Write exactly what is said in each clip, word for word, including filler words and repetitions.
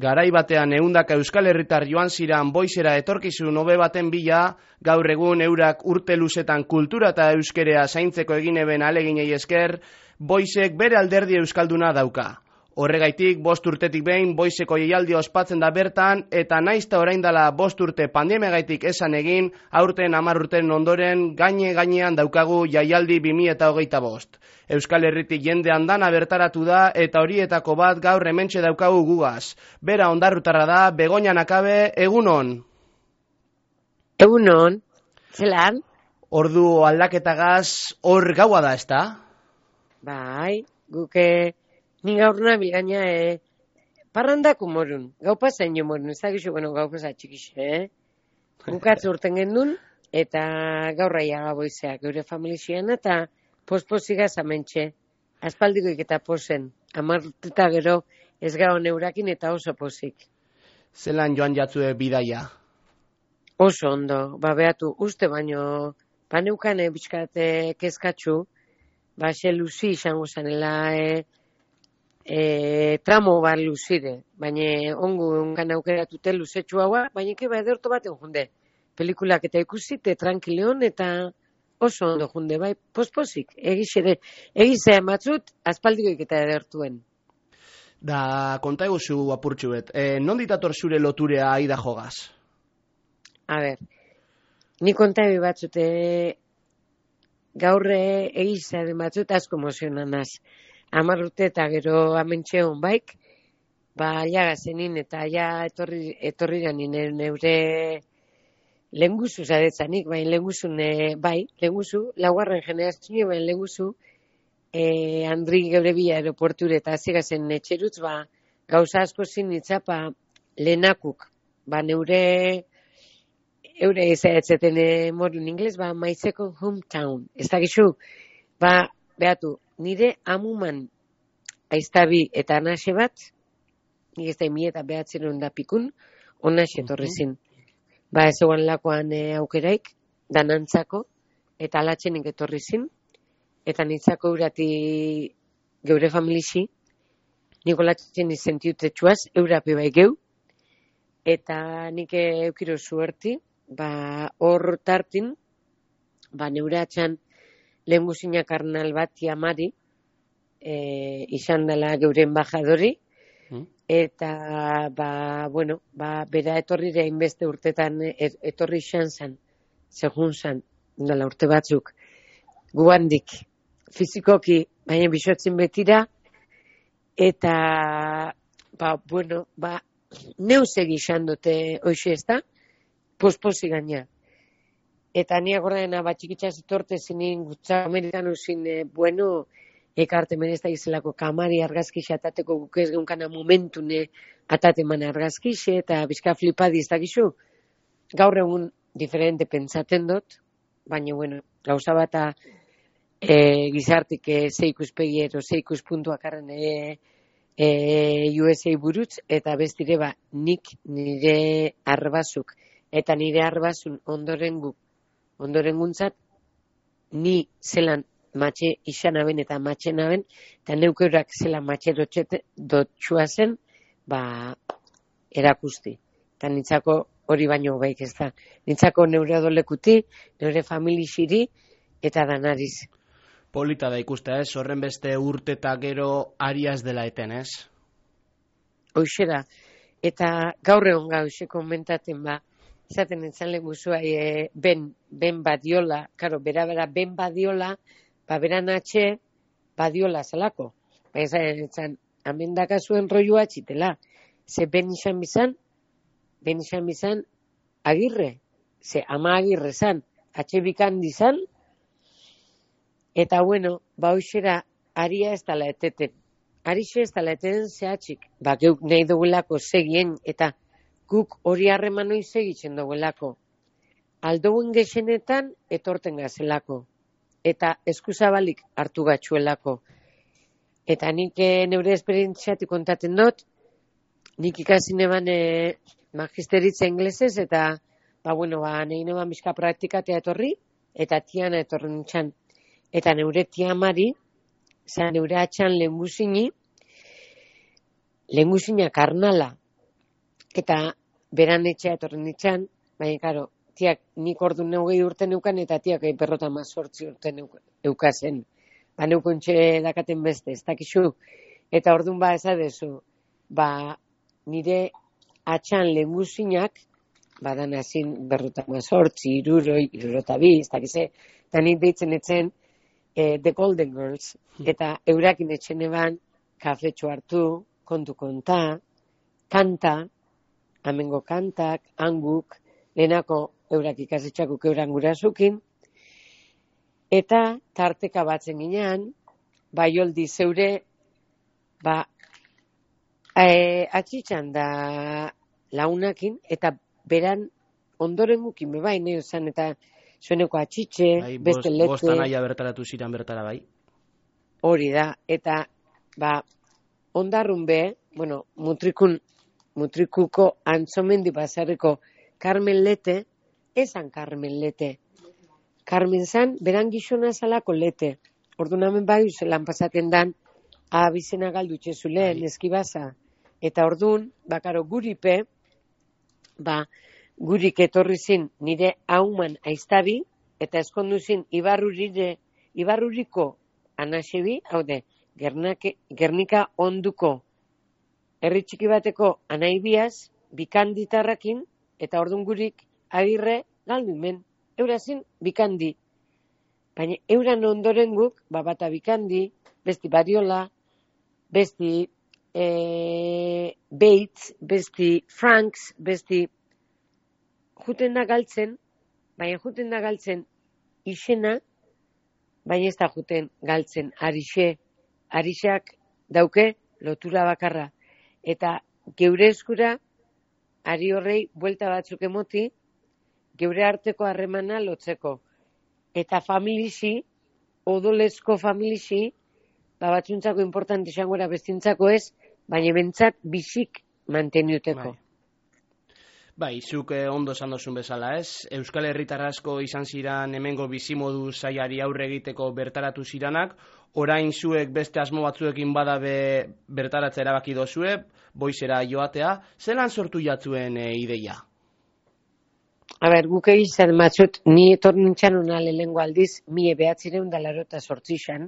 Garai batean ehundaka euskal herritar joan ziran boizera etorkizun hobe baten bila, gaur egun eurak urte luzetan kultura eta euskerea zaintzeko egin eben ahaleginei esker, boizek bere alderdi euskalduna dauka. Horregaitik, bost urtetik behin, boizeko jaialdi ospatzen da bertan, eta naizta orain dela bost urte pandemiagaitik esan egin, aurten hamar urten ondoren gaine gainean daukagu jaialdi bi mila hogeita bost. Euskal Herritik jende andana bertaratu da, eta horietako bat gaur hementxe daukagu gugaz. Bera ondarrutarra da, Begoña Nakabe, egunon? Egunon, zelan? Ordu aldaketagaz hor gaua da, ezta? Bai, guke... Ni gaur nabil gaina, eh? Parrandako morun, gau pasain jo morun, ez da gizu, bueno, gau pasa txikixe, eh? Bukatzu urten gendun, eta gaur raiaga boizeak, geure familixian, eta posposiga zamentxe. Aspaldikoik eta posen, amartuta gero ez gau neurakin eta oso posik. Zelan joan jatzue bidaia? Oso ondo, ba behatu, uste baino, baneukane bizkate kezkatzu, ba xe luzi izango zanela, eh? E, tramo bat luzire, baina ongu ongan aukeratute luzetxu haua, baina eke bai derto baten junde. Pelikulak eta ikusite tranquileon eta oso ondo junde, bai, posposik, egizere, egizea ematzut, aspaldikoik eta edertuen. Da, konta eguzu apurtxu bet, e, non ditator zure loturea aida jogaz? A ber, ni konta egi batzute, gaurre egizea den batzut asko emozionanaz. Hamar urte eta gero amentxe hon baik, ba, alaga zenin eta ja etorri, etorri janin neure lenguzu zaretzanik, baina lenguzun, e, bai, lenguzu, laugarren generazio, baina lenguzu, e, Andri geure bila aeroporture eta azigazen etxerutz, ba, gauza asko zin nitzapa lehenakuk, ba, neure, eure ezaetzeten e, morun ingles, ba, my second hometown, ez da gizu, ba, behatu, nire amuman aiztabi eta anaxe bat, nik ez da imi eta behatzen onda pikun, onaxe torrezin. Ba ez eguan lakoan e, aukeraik, danantzako, eta alatxenik etorrizin, eta nintzako eurati geure familixi, niko latxen izentiutetxuaz, eurapi bai geu, eta nik eukiro zuerti, ba hor tartin, ba neuratxan, lehen guzina karnal bat tiamari, e, izan dela geure embajadori, mm. eta, ba, bueno, ba, bera etorri da inbeste urtetan et, etorri izan zan, segun zan, dela urte batzuk, guandik, fizikoki, baina bisotzen betira, eta, ba, bueno, ba, neuzegi izan dute hoxe ez da, posposi gaina. Eta ni agordaena batxikitxaz etorte zinin gutza amerikanu zin, e, bueno, ekarte menezta izelako kamari argazkixe atateko gukez geunkana momentune atateman argazkixe eta bizka flipadi ez dakizu. Gaur egun diferente pentsaten dut, baina, bueno, gauza bata e, gizartik e, zeikuspegi ero zeikuspuntuak arren e, e, U S A burutz, eta bestire ba, nik nire arbazuk, eta nire arbazun ondoren guk, ondoren guntzat, ni zelan matxe izan aben eta matxen aben, eta neukeurak zelan matxe dotxua zen, ba, erakusti. Eta nintzako hori baino baik ez da. Nintzako neure adolekuti, neure familixiri, eta danariz. Polita da ikusta ez, horren beste urte eta gero ariaz dela eten ez? Hoxera, eta gaur egon gauze komentaten ba, izaten entzan lehenguzua, e, ben, ben badiola, karo, bera-bera, ben badiola, ba, beran atxe, badiola zelako. Ba, ezan, entzan, amendakazuen roioa txitela. Ze ben izan bizan, ben izan bizan, agirre. Ze ama agirre zan, atxe bikan dizan, eta, bueno, ba, hoxera, aria ez dala eteten. Arixe ez dala eteten zehatxik. Ba, geuk nahi dugulako segien, eta guk hori harreman noiz egitzen duelako. Aldouen gexenetan etorten gazelako. Eta eskuzabalik hartu gatxuelako. Eta nik e, neure esperientziatik kontaten dut, nik ikasi neban e, magisteritza inglesez, eta, ba, bueno, ba, nahi neban bizka praktikatea etorri, eta tiana etorri nintzen. Eta neure tiamari, zan neure atxan lehenguzini, lehenguzina karnala, eta beran etxea etorren itxan, baina, karo, tiak nik ordu neugei urte neukan, eta tiak berrota mazortzi urte eukazen. Ba, neukontxe dakaten beste, ez dakizu. Eta orduan ba, ezadezu, ba, nire atxan lehenguzinak, badan hazin berrota mazortzi, iruroi, irurota bi, ez dakize, eta nik deitzen etzen eh, The Golden Girls, eta eurakin etxen eban, kafetxo hartu, kontu konta, kanta, amengo kantak, anguk, lehenako eurak ikasetxakuk euran gurazukin, eta tarteka batzen ginean, baioldi zeure, ba, e, atxitxan da launakin, eta beran ondoren gukin bebai, nahi zan, eta zueneko atxitxe, bai, beste bost, lete. Bostan aia bertaratu ziren bertara bai. Hori da, eta, ba, ondarrun be, bueno, mutrikun, mutrikuko antzomendi bazarreko Carmen Lete, esan Carmen Lete. Carmen zan, beran gizona zalako Lete. Orduan hemen bai, zelan pasaten dan, abizena galdutxe zulen, bai. Eskibaza. Eta orduan, bakaro guripe, ba, gurik etorri zin nire hauman aiztabi, eta eskondu zin ibarrurire, ibarruriko anaxebi, haude, Gernake, Gernika onduko herri txiki bateko anaibiaz, bikanditarrakin, eta orduan gurik agirre galdumen. Eurazin bikandi. Baina euran ondoren guk, babata bikandi, besti Bariola, besti e, Bates, besti Franks, besti juten da galtzen, baina juten da galtzen isena, baina ez da juten galtzen arixe, arixak dauke lotura bakarra. Eta geure eskura, ari horrei buelta batzuk emoti, geure arteko harremana lotzeko. Eta familisi, odolezko familisi, ba batzuntzako importante izangora bestintzako ez, baina bentsat bisik manteniuteko. Bai, bai zuk eh, ondo esan dozun bezala ez. Euskal Herritar asko izan ziran hemengo bizimodu zaiari aurre egiteko bertaratu ziranak, orain zuek beste asmo batzuekin badabe bertaratza erabaki dozue, boizera joatea, zelan sortu jatzuen e, ideia? A ber, guk egizan matzut, ni etor nintzen una lehengo aldiz, mie behatzireun da larota sortzixan,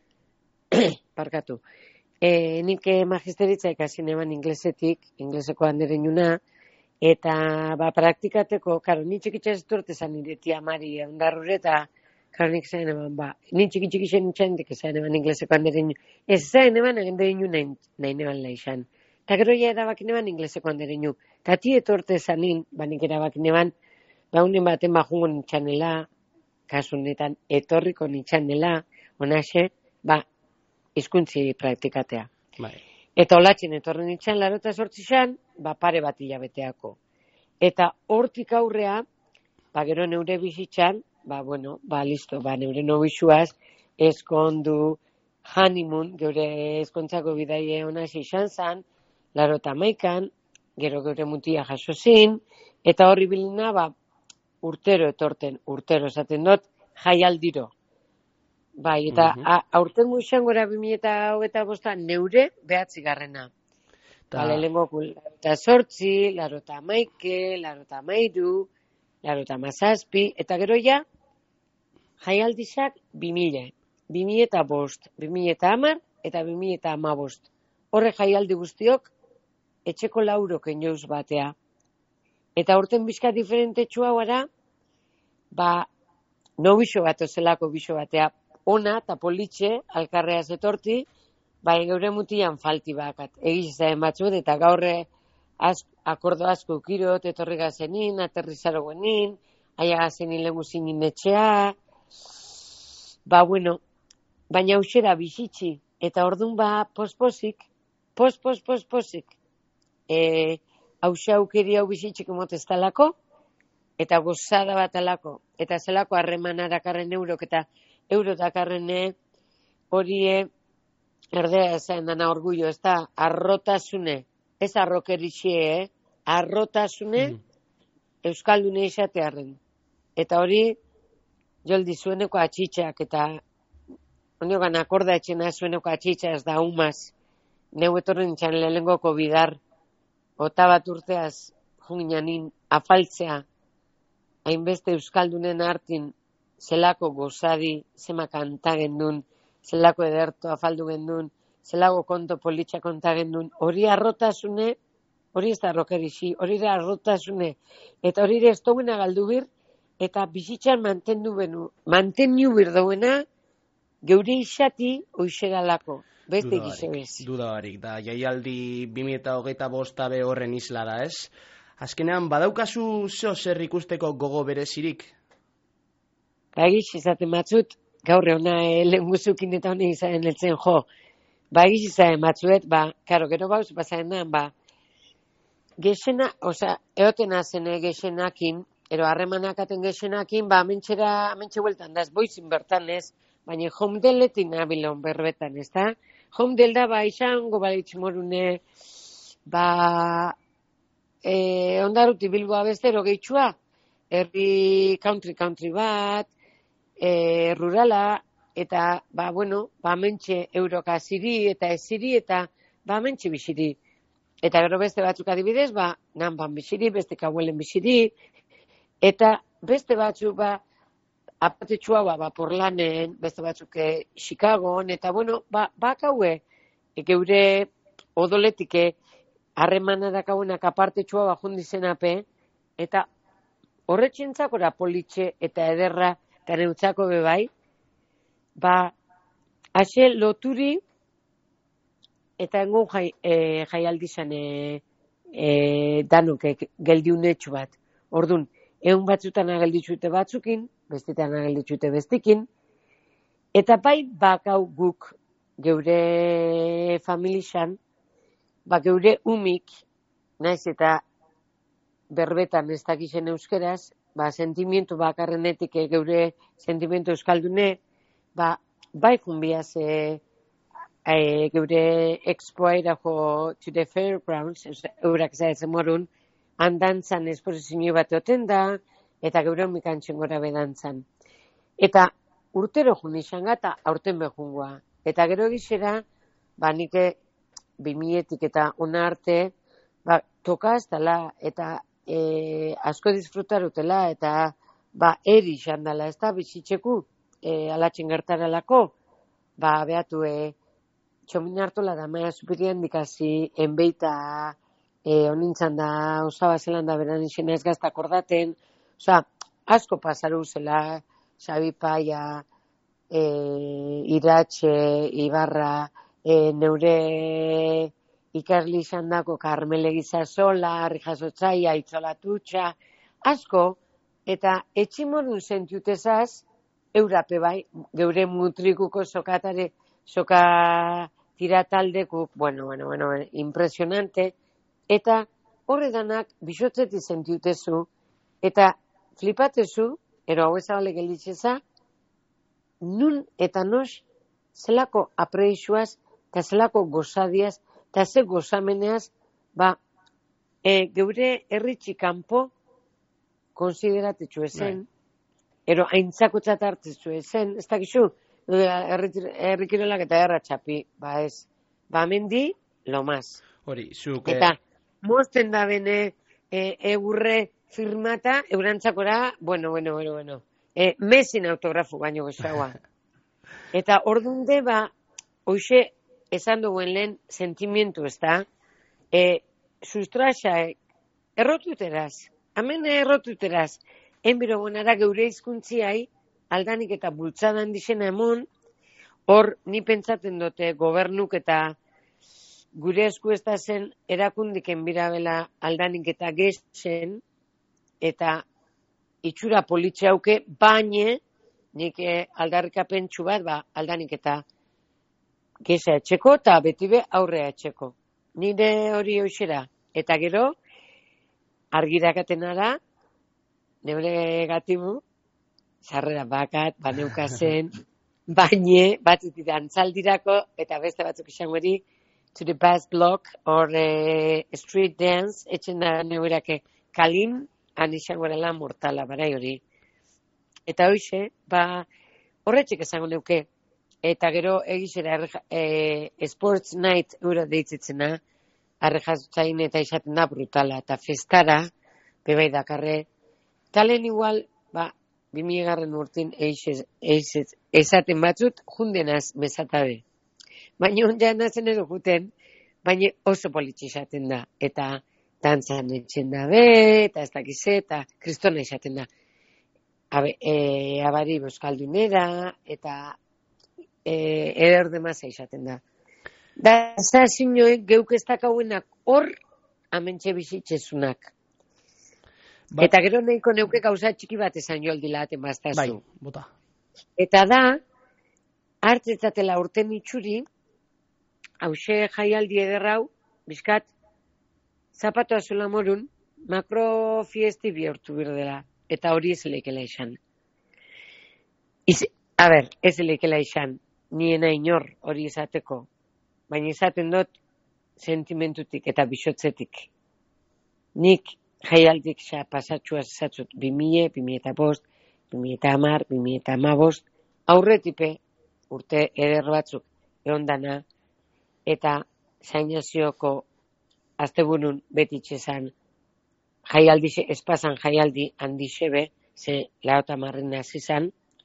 parkatu. E, nik magisteritza ikasin eman inglesetik, ingleseko handeren juna, eta ba, praktikateko, karo, ni txikitza ez turte zan nire tia Mari ondarrure, eta karo nik zain eman, ba, ni txikitzik izan nintzen, dik zain eman ingleseko handeren juna. Ez zain eman, egin duen juna nahi neban lehizan. Eta gero ja erabakin eban ingleseko handeren juna. Eta ti etorte zanin, ba, nik erabakin eban, ba, unen baten bajungo nintxanela, kasu honetan, etorriko nintxanela, onaxe, ba, hizkuntzi praktikatea. Bai. Eta olatzen etorren nintzen larota sortzizan, ba, pare bat hilabeteako. Eta hortik aurrea, ba, gero neure bizitzan, ba, bueno, ba, listo, ba, neure nobixuaz, eskondu, honeymoon, geure eskontzako bidaie hona izan zan, larota maikan, gero geure mutia jaso zin, eta horri bilina, ba, urtero etorten, urtero esaten dut, jaialdiro. Bai, eta uh -huh. aurten guizan gora bimi eta hogeita bosta neure behatzi garrena. Ta... Bale, lengokul, larota sortzi, larota maike, larota mairu, larota mazazpi, eta gero ja, jaialdizak bimile, bimi eta bost, bimi eta amar, eta bimi eta amabost. Horre jaialdi guztiok, etxeko lauroken jouz batea. Eta urten bizka diferentetxua gara, ba, no biso bat ozelako biso batea, ona eta politxe, alkarrea zetorti, bai geure mutian falti bakat. Egiz zaren batzut, eta gaurre az, akordo asko ukirot, etorri gazenin, aterrizaro guenin, aia gazenin leguzinin etxea, ba, bueno, baina ausera bizitzi, eta ordun ba, posposik, pospos, posposik, e, hausia aukeri hau bizitzik emoteztalako, eta gozada bat alako, eta zelako harremana dakarren eurok, eta euro dakarrene horie erdea esan dana orgullo, ez da, arrotasune, ez arrokerixie, eh? arrotasune mm. euskaldune izatearen. Eta hori, joldi zueneko atxitxak, eta honiogan akorda etxena zueneko atxitxa ez da humaz, neu etorren txan lehengoko bidar, ota bat urteaz jungianin afaltzea, hainbeste euskaldunen hartin zelako gozadi, zema kanta gendun, zelako ederto afaldu gendun, zelako konto politxa konta gendun, hori arrotasune, hori ez da rokerixi, hori da arrotasune, eta hori ez duena galdu bir, eta bizitzan mantendu benu, mantendu bir duena, geure isati oixeralako, beste egize bez. Duda barik, da jaialdi bi mila hogeita bost be horren isla da, ez? Azkenean, badaukazu zeo zer ikusteko gogo berezirik? Bagiz izaten batzut, gaur euna e, lehen guzukin eta honi izan eltzen jo. Bagiz izaten batzuet, ba, karo, gero bauz, bazaenan, ba, gexena, oza, eoten azene gexenakin, ero harremanakaten gexenakin, ba, mentxera, mentxe bueltan daz, boizin bertan ez, baina homdeletin nabilon berbetan, ez da? Homdel da, ba, izango balitz morune, ba, e, ondaruti Bilboa bestero gehitxua, herri country country bat, e, rurala, eta, ba, bueno, ba, mentxe euroka ziri, eta ez ziri, eta, ba, mentxe biziri. Eta gero beste batzuk adibidez, ba, nanban biziri, beste kauelen biziri, eta beste batzuk, ba, apatetxua, ba, ba, Portlanen, beste batzuk e, Chicagoan, eta, bueno, ba, bakaue, e, geure odoletike harremana dakauenak apartetxua, ba, jundizenape, eta horretxentzakora politxe eta ederra, eta neutzako bebai, ba, ase loturi, eta engun jai, e, jaialdizan e, e, danuk e, geldiunetxu bat. Orduan, egun batzutan agelditxute batzukin, bestetan agelditxute bestikin, eta bai bakau guk geure familixan, ba geure umik, naiz eta berbetan ez dakixen euskeraz, ba sentimientu bakarrenetik e, geure sentimientu euskaldune, ba bai junbiaz e, e, geure expoa irako to the fairgrounds, eurak zaetzen morun, handantzan esposizio bat oten da, eta geure omikantzen gora bedantzan. Eta urtero jun izan gata, aurten behungoa. Eta gero egizera, ba nike bimietik eta ona arte, ba tokaz dala, eta e, asko disfrutarutela, eta ba eri izan dala, ez da bizitzeku, e, alatxen gertaralako, ba behatu e, txomin hartola da, maia superian dikazi, enbeita, e, onintzan da, osaba zelan da beran izena ez gazta akordaten, oza, asko pasaru zela, Xabi Paia, e, Iratxe, Ibarra, e, neure ikarli izan dako Karmele Gizasola, Arri Jasotzaia, Itzolatutxa, asko, eta etximorun sentiutezaz, eurape bai, geure mutrikuko sokatare, soka tirataldekuk, bueno, bueno, bueno, impresionante, eta horredanak bisotzeti sentiutezu, eta flipatezu, ero hau ezabale gelditzeza, nun eta nos zelako apreixuaz, eta zelako gozadiaz, eta ze gozameneaz, ba, e, geure herritxi kanpo konsideratetxu ezen, ero haintzakotzat hartzetxu ezen, ez dakizu, herrikirolak eta erratxapi, ba ez, ba mendi, lo mas. Hori, zuk... Eta, mozten da bene, e, egurre firmata, eurantzakora, bueno, bueno, bueno, bueno, e, mesin autografu baino gozaua. Eta ordunde, ba, hoxe, esan duen lehen sentimientu, ez da, e, sustraxa, e, errotuteraz, hemen errotuteraz, enbiro bonara geure izkuntziai, aldanik eta bultzadan dizena emon, hor, ni pentsaten dute gobernuk eta gure esku ez da zen erakundiken birabela aldanik eta gexen, eta itxura politxauke, baine, nik aldarrikapentsu bat, ba, aldanik eta geza etxeko, eta beti be aurrea etxeko. Nire hori hoxera. Eta gero, argirakaten ara, neure gatibu, sarrera bakat, baneukazen, baine, batzuk antzaldirako, eta beste batzuk izango eri, to the bass block, or uh, street dance, etxen da neurake kalin, han izango erala mortala, barai hori. Eta hoxe, ba, horretxek esango neuke, eta gero egizera e, sports night eura deitzitzena, arrejatzain eta izaten da brutala, eta festara, bebai dakarre, talen igual, ba, bimiegarren urtin eixez, eixez, esaten batzut, jundenaz bezatabe. Baina ondean nazen edo juten, baina oso politxe izaten da, eta dantzan etxen da be, eta ez dakize, eta kristona izaten da. Abe, e, abari boskaldunera, eta e, eder demasa izaten da. Da, zazinoek geuk ez dakauenak hor, amentxe bizitzezunak. Ba, eta gero nahiko neuke gauza txiki bat esan joldila aten baztazu. Bai, bota. Eta da, hartzetzatela urten itxuri, hause jaialdi ederrau, bizkat, zapatoa zula morun, makrofiesti bihurtu birdela, eta hori ez elekela izan. Iz, a ber, ez elekela izan, niena inor hori izateko, baina izaten dut sentimentutik eta bisotzetik. Nik jaialdik xa pasatxua zatzut bimie, bimie eta bost, bimie eta amar, bimie eta amabost, aurretipe urte eder batzuk eondana, eta zainazioko asteburun betitxe zan jaialdi, espazan jaialdi handixebe, ze laota marren hasi zan,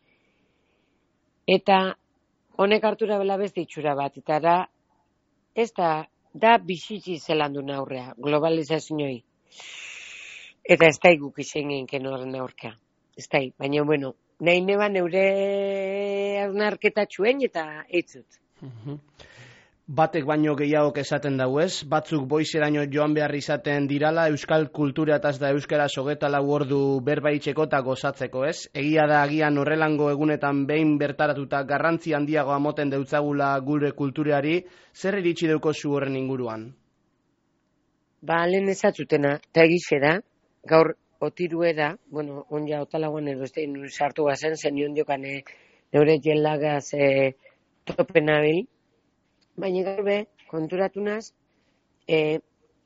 eta honek hartura bela beste itxura bat, eta da, ez da, da bizitzi zelandun aurrea, globalizazioi. Eta ez da iguk izan genken horren aurka. Ez da, baina, bueno, nahi neban eure arnarketatxuen eta eitzut. Uh-huh. Batek baino gehiagok esaten dago ez, batzuk boizeraino joan behar izaten dirala, euskal kultura eta ez da euskara sogeta lau ordu berbaitzeko eta gozatzeko ez. Egia da agian horrelango egunetan behin bertaratuta garrantzi handiagoa moten deutzagula gure kulturari, zer iritsi deuko zu horren inguruan? Ba, lehen ezatzutena, eta egizera, gaur otiruera, bueno, onja otalagoan edo estein sartu gazen, zen nion diokane neure jelagaz e, topenabil, baina garbe, konturatu naz, e,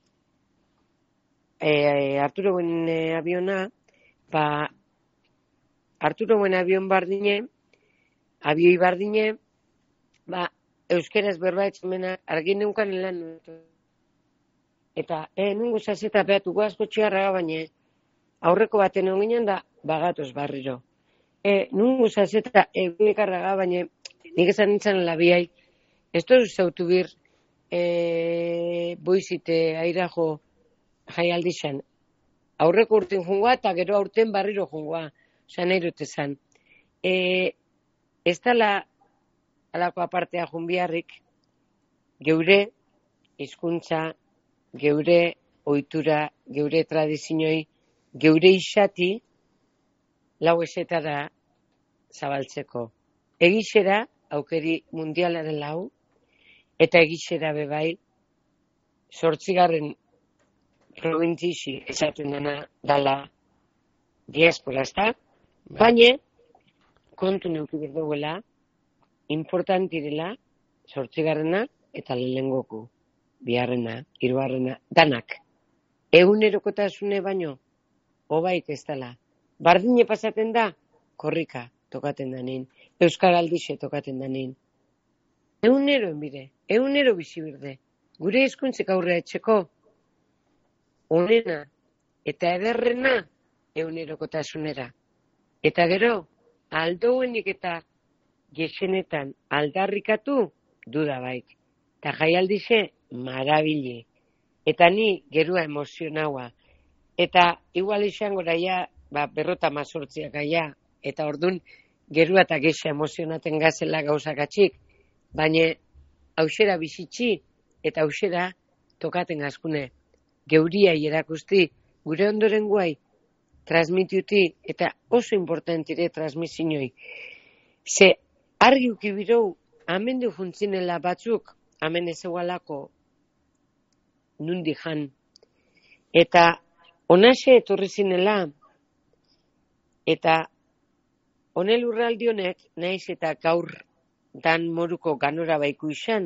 e, Arturo Buen e, aviona, ba, Arturo Buen avion bardine, avioi bardine, ba, euskeraz berba etxemena, argin neukan lan, eta, e, nungo zazeta behatu guazko txiarraga, baina aurreko baten onginan da, bagatoz barriro. E, nungo zazeta egunekarraga, baina nik esan nintzen labiai, ez dut zautu bir e, boizite airajo jaialdizan. Aurreko urten jungoa eta gero aurten barriro jungoa. Osa nahi dut esan. E, ez dala alako apartea junbiarrik geure hizkuntza, geure ohitura, geure tradizioi, geure isati lau esetara zabaltzeko. Egixera, aukeri mundialaren lau, eta egixera bebai, sortzigarren provintzisi esaten dena dala diaspora, ez da? Baina, kontu neuki berduela, importantirela, sortzigarrena eta lehengoku, biharrena, hirugarrena, danak. Egunerokotasune baino, obaik ez dela. Bardine pasaten da, korrika tokaten danin, euskal aldixe tokaten danin. Egunero enbide, egunero bizi birde, gure hizkuntzik aurrea etxeko, onena eta ederrena egunerokotasunera. Eta gero, aldouenik eta gexenetan aldarrikatu duda baik. Eta jaialdixe, marabili. Eta ni gerua emozionaua. Eta igual izango daia, ba, berrota mazortziak aia, eta ordun gerua eta gexa emozionaten gazela gauzakatxik, baina hauxera bizitzi eta hauxera tokaten askune. Geuriai erakusti, gure ondoren guai, transmitiuti eta oso importantire transmisioi. Ze argi ukibirou, amendu juntzinela batzuk, amen ezegualako nundi jan. Eta onaxe etorri zinela, eta honel urraldionek, naiz eta gaur dan moruko ganora baiku izan,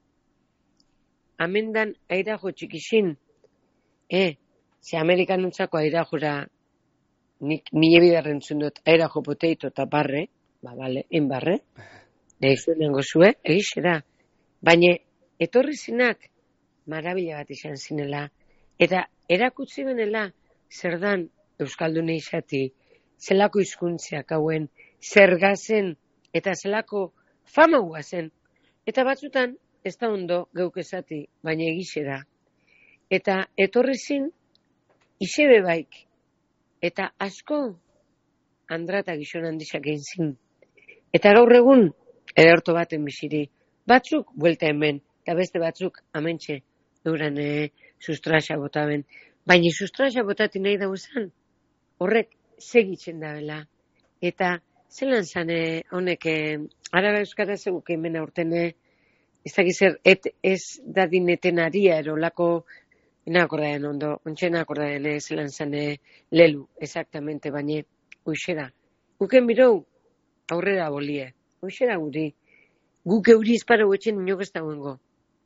amendan airajo txikizin, e, ze Amerikanontzako airajora, nik mile bidarren zundot airajo poteito eta barre, ba, bale, en barre, nahi zuen nengo zue, egizera, baina etorri zinak, marabila bat izan zinela. Eta erakutsi benela zer dan Euskaldune izati, zelako hizkuntziak hauen, zer gazen eta zelako fama guazen. Eta batzutan, ez da ondo geuk esati, baina egixe da. Eta etorri zin, isebe baik. Eta asko, Andrata gizon handizak egin zin. Eta gaur egun, ederto baten biziri, batzuk buelta hemen, eta beste batzuk amentxe, euran e, sustraxa botaben. Baina sustraxa botati nahi dauzan, horrek segitzen da bela. Eta zelan zan honek, e, araba euskara zeguk hemen aurtene, ez dakizer, et, ez dadineten aria erolako, nakordaen ondo, ontsa nakordaen e, zelan zan e, lelu, exactamente, baina uixera. Guken birou, aurrera bolie, uixera guri. Guk euri izparo etxen inok ez dagoengo.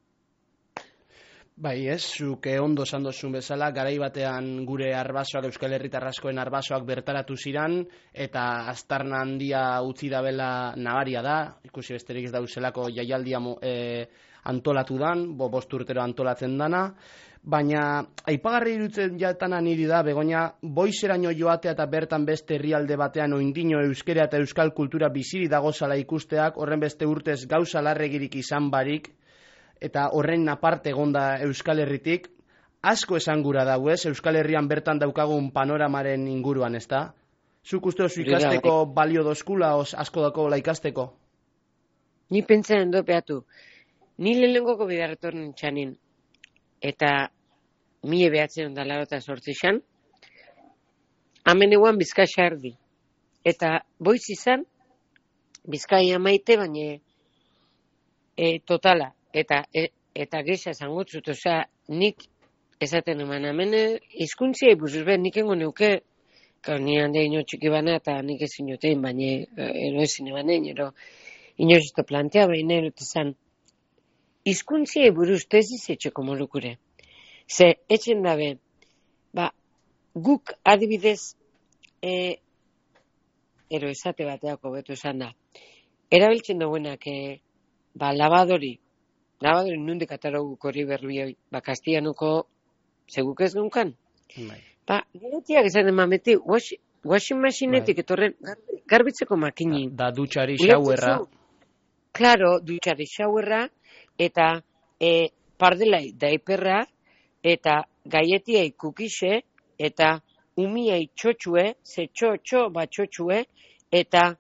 Bai, ez, zuk ondo esan dozun bezala, garai batean gure arbasoak, Euskal Herritar askoen arbasoak bertaratu ziran, eta aztarna handia utzi dabela nabaria da, ikusi besterik ez dauzelako jaialdia e, antolatu dan, bo, bost urtero antolatzen dana, baina aipagarri irutzen jatana niri da, Begoña, boizeraino joatea eta bertan beste herrialde batean oindino euskera eta euskal kultura biziri dagozala ikusteak, horren beste urtez gauza larregirik izan barik, eta horren aparte egonda Euskal Herritik, asko esan gura dago ez, Euskal Herrian bertan daukagun panoramaren inguruan, ez da? Zuk uste oso ikasteko balio dozkula, os asko dako ikasteko? Ni pentsen dopeatu, ni lehenengoko bidarretorren txanin, eta mie behatzen ondalaro eta sortzi xan, hamen eguan Bizkaia erdi. Eta boiz izan, Bizkaia maite, baina e, totala. Eta e, eta gesa zangotzut, osea, nik esaten eman, hemen hizkuntzia ibuzuz ben, nik engo neuke, kau ni hande ino txiki bana, eta nik ezin jotein, baina ero ezin eban egin, ero inozisto plantea, baina ero tezan, hizkuntzia buruz teziz etxeko molukure. Ze, etxen dabe, ba, guk adibidez, e, ero esate bateako betu esan da, erabiltzen duenak, e, ba, labadori, labadori nundik atarauguk hori berbioi, ba, kastianuko seguk ez gunkan. Bai. Ba, giretiak esan emameti, washing machinetik etorren garbitzeko makini. Da, da dutxari xauerra. Claro, dutxari xauerra, eta e, pardelai daiperra, eta gaietiai kukixe, eta umiai txotxue, ze txotxo bat txotxue, eta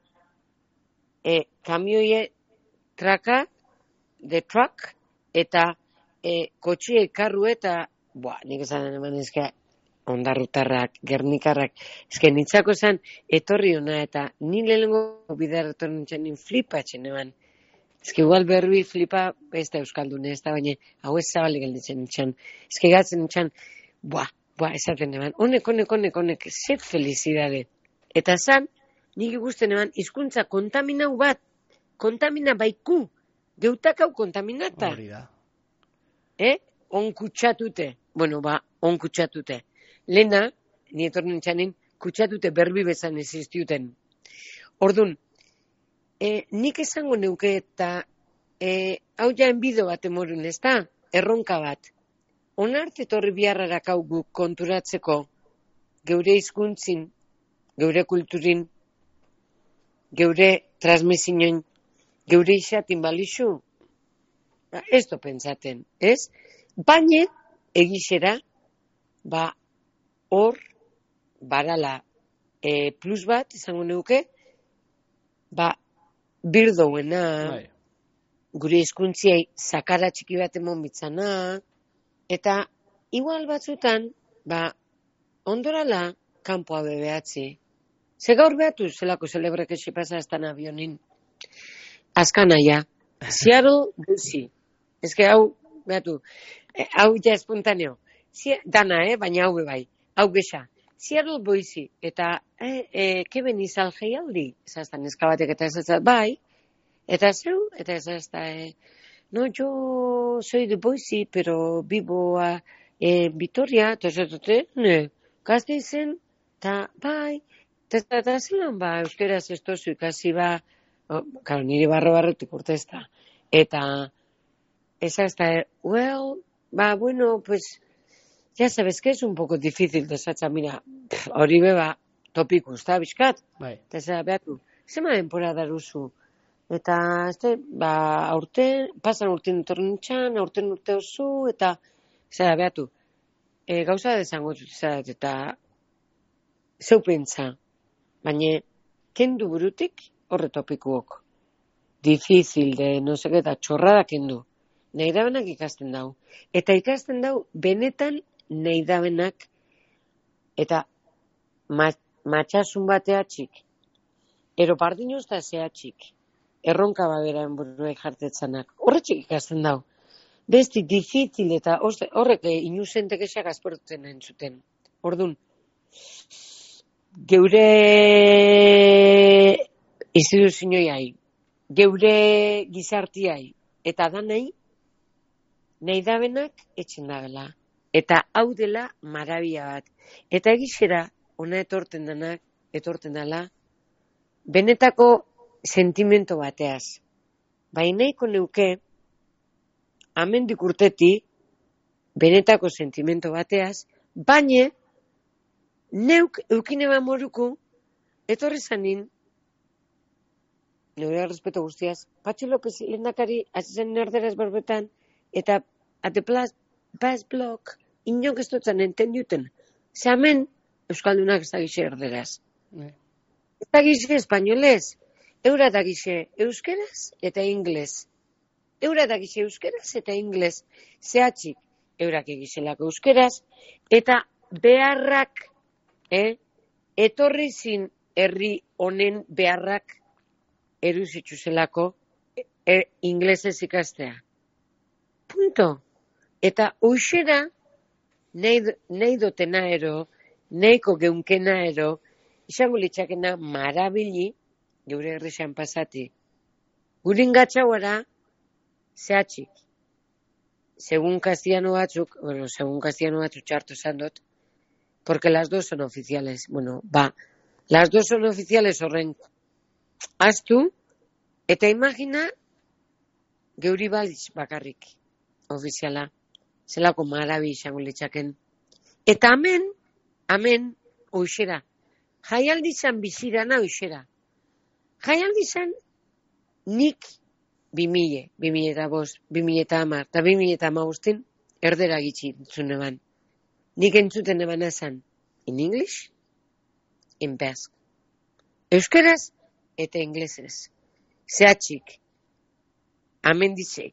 e, kamioie traka, de truck, eta e, kotxie karru eta, boa, nik esan eman ezke, ondarrutarrak, gernikarrak, ezke nintzako esan, etorri hona, eta ni lehenengo bidarretor nintzen nin flipatzen eman. Ezke igual berbi flipa, ez da euskaldune, ez da, baina, hau ez zabalik gelditzen nintzen. Ezke gatzen nintzen, boa, boa, esaten eman, honek, honek, honek, honek, zet felizidade. Eta zan, nik ikusten eman, hizkuntza kontaminau bat, kontamina baiku, geutak hau kontaminata. Hori da. Eh? On kutsatute. Bueno, ba, on kutsatute. Lena, ni etorren txanin, kutsatute berbi bezan existiuten. Ordun, e, nik esango neuke eta e, hau ja enbido bat emorun, ez da? Erronka bat. Onart etorri biharrarak hau guk konturatzeko geure hizkuntzin, geure kulturin, geure transmisioin, geure izatin balixu, ez do pentsaten, ez? Baina, egixera, ba, hor, barala, e, plus bat, izango neuke, ba, birdoena, Bai. gure hizkuntziei zakara txiki bat emon bitzana, eta, igual batzutan, ba, ondorala, kanpoa bebeatzi. Ze gaur behatu, zelako celebrek esi pasaztan avionin. Azkan aia, Seattle, Boise. Ez que hau, behatu, eh, hau ja espontaneo. Sia, dana, eh, baina hau bai, hau gesa. Seattle, Boise, eta, eh, eh, keben izal jaialdi, ezaztan eskabatek eta ezazat, bai, eta zeu, eta ezazta, eh, no, yo soy de Boise, pero vivo a eh, Vitoria, eta ezazate, ne, gazte izen, eta, bai, eta eta zelan, ba, euskeraz ez tozu ikasi, ba, oh, karo, nire barro barretik urte ez da. Eta, ez da, well, ba, bueno, pues, ya sabes que es un poco difícil desatxa, mira, hori beba topiku, ez da, bizkat? Bai. Eta zera, behatu, zema denpora daruzu? Eta, ez da, ba, aurten, pasan urten etorri nintxan, aurten urte oso, eta, zera, behatu, e, gauza desango zera, eta, zeu pentsa, baina, kendu burutik, horre topikuok. Difícil de, no seke, eta txorrada kendu. Nahi dabenak ikasten dau. Eta ikasten dau, benetan nahi dabenak, eta matxasun batea txik. Ero pardinoz da zehatxik. Erronka baberaen buruek jartetzanak. Horretxik ikasten dau. Besti difícil eta horrek inusentek esak azportzen entzuten. Orduan, geure instituzioiai, geure gizartiai, eta danai, nahi dabenak etxen dabela. Eta hau dela marabia bat. Eta egizera, ona etorten denak, etorten dela, benetako sentimento bateaz. Bainaiko neuke, amendik urteti, benetako sentimento bateaz, baina, neuk eukine moruku, etorri zanin, neure respeto guztiaz, Patxi López lehendakari, azizen nerderaz berbetan, eta ate plaz, bas blok, inok ez dutzen entenduten. Ze hemen, Euskaldunak ez da gize erderaz. Ne. Ez da gize espainolez. Eura da gize euskeraz eta ingles. Eura da gize euskeraz eta ingles. Zehatxik, eurak egizelako euskeraz. Eta beharrak, eh, etorri zin herri honen beharrak eruzitzu zelako e, inglesez ikastea. Punto. Eta uxera, nahi, nahi dotena ero, nahiko geunkena ero, izango litzakena marabili, geure herrixan pasati. Gurin gatxauara, zehatxik. Segun castellano batzuk, bueno, segun castellano batzuk txartu esan dut, porque las dos son oficiales. Bueno, ba, las dos son oficiales horren aztu, eta imagina, geuri baliz bakarrik, ofiziala, zelako marabi izango litzaken. Eta amen, amen, oixera. Jaialdi zan bizirana oixera. Jaialdi zan nik bimile, bimile eta bost, bimile eta amar, eta bimile eta amagustin, erdera gitzi entzun eban. Nik entzuten eban esan, in English, in Basque. Euskeraz eta inglesez. Zehatxik, amendizek,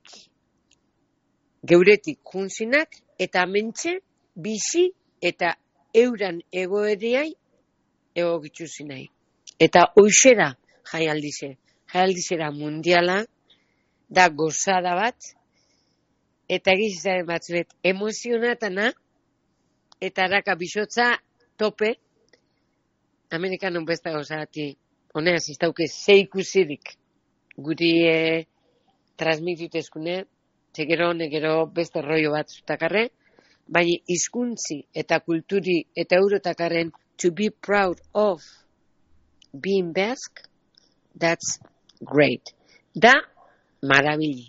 geuretik junzinak, eta amentxe, bizi eta euran egoeriai egokitzu nahi. Eta oixera jaialdize, jaialdizera mundiala, da gozada bat, eta egizaren batzuet emozionatana, eta araka bisotza tope, Amerikanon besta gozati, honeaz iztauke zeikusirik, guri e, transmititezkune, zegero negero beste rollo bat zutakarre, bai hizkuntzi eta kulturi eta eurotakarren to be proud of being Basque, that's great. Da, marabili.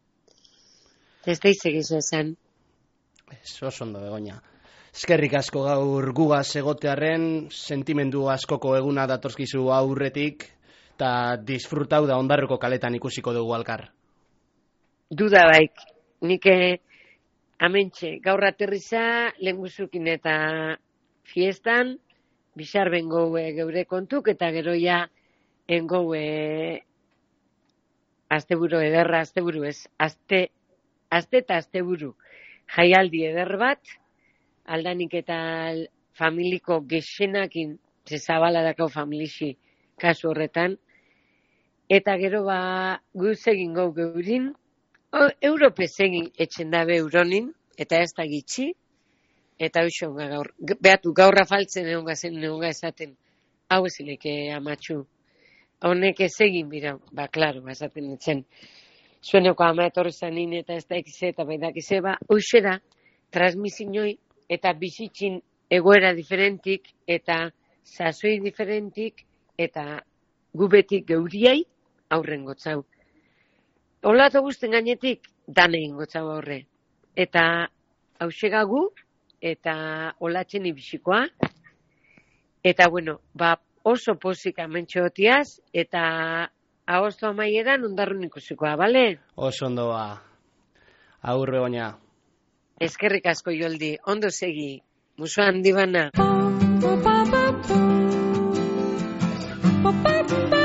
Ez da izegiz esan. Ez oso ondo Begoña. Eskerrik asko gaur gugaz egotearren, sentimendu askoko eguna datorskizu aurretik, eta disfrutau da ondarroko kaletan ikusiko dugu alkar. Duda baik, nik amentxe, gaur aterriza, lenguzukin eta fiestan, bizar bengo geure kontuk, eta gero ja, engo asteburu ederra, asteburu ez, aste, aste eta asteburu, jaialdi eder bat, aldanik eta familiko gexenakin, zezabala dako familixi kasu horretan, eta gero ba, guz egin gau geurin, Europez egin etxen dabe euronin, eta ez da gitxi, eta hoxo gaur, behatu gaurra faltzen egon gazen, egon esaten, hau ezileke amatxu. Honek ez egin bira, ba, klaro, esaten etzen. Zueneko ama etorri zanin eta ez da ekize, eta baidak ize, ba, hoxera, transmisioi eta bizitzin egoera diferentik, eta sasoi diferentik, eta gubetik geuriai aurren gotzau. Olato guzten gainetik, dan egin gotzau horre. eta hausegagu, eta olatzen ibisikoa. Eta, bueno, ba, oso pozik amentxotiaz, eta agosto amaieran ondarrun ikusikoa, bale? Oso ondo ba. Aurre oina. Eskerrik asko Joldi, ondo segi, musu handi bana.